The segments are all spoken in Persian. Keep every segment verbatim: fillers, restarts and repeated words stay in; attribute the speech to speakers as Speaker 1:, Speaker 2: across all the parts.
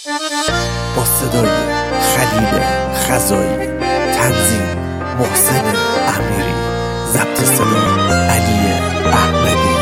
Speaker 1: با صدای خلیل خزایی، تنظیم محسن امیری، ضبط صدا علی احمدی.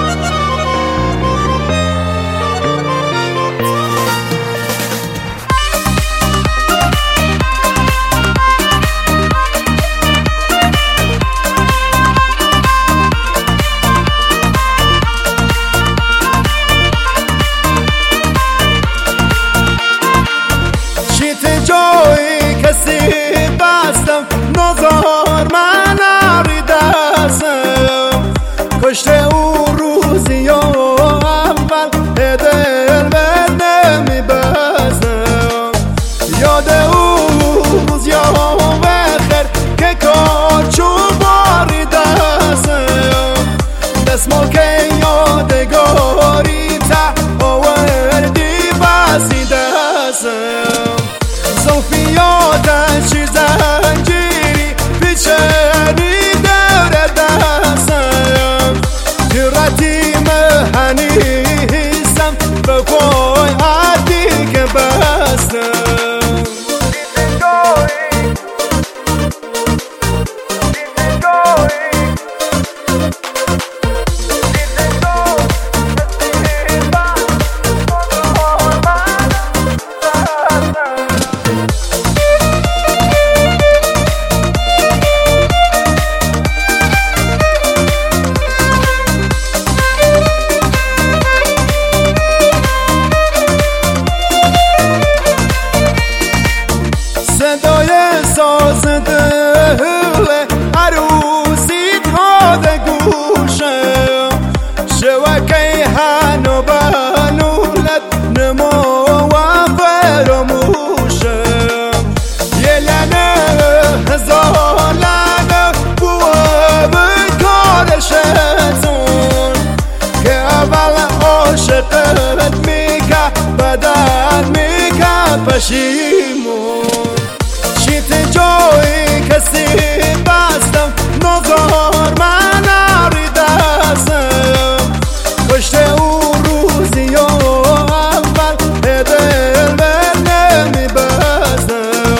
Speaker 2: جای کسی بستم نزار من نری دستم، کشته او روزی و اول دل به نمی بستم. یاد او روز یا بخیر که کارچو باری دستم، دستمال که یادگاری تا آوردی بسی دستم. زلفیاتش زنجیری پیچنی دور دستم، جرأتی مهنیستم به پای عدی که بستم. صدای ساز دل عروسی تا گوشم، شوکه هنو بنولد نمو و فراموشم. یه لنه هزار لنه بوه بکار شتون که اول عاشقت میکه بدن میکه پشیمون. شیت جای کسی بستم نزار من نری دستم، کشته او روزی و اول دل به نمی بستم.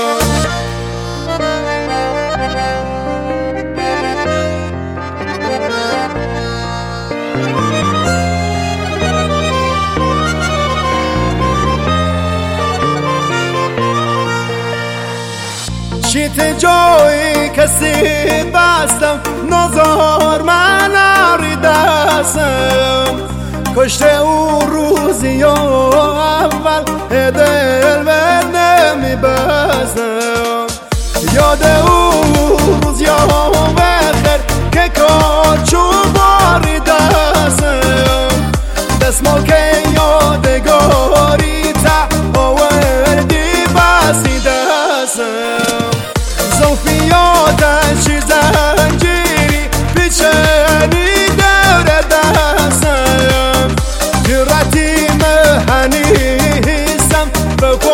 Speaker 2: شیت جای کسی بستم نزار من نری دستم، کشته او روزی و اول دل به نمی بستم. یاد او روز یا بخیر که کارچو باری دستم، دستمال که یادگاری تا آوردی بسی دستم. زلفیاتش زنجیری پیچنی دور دستم، جرأتی مهنیستم به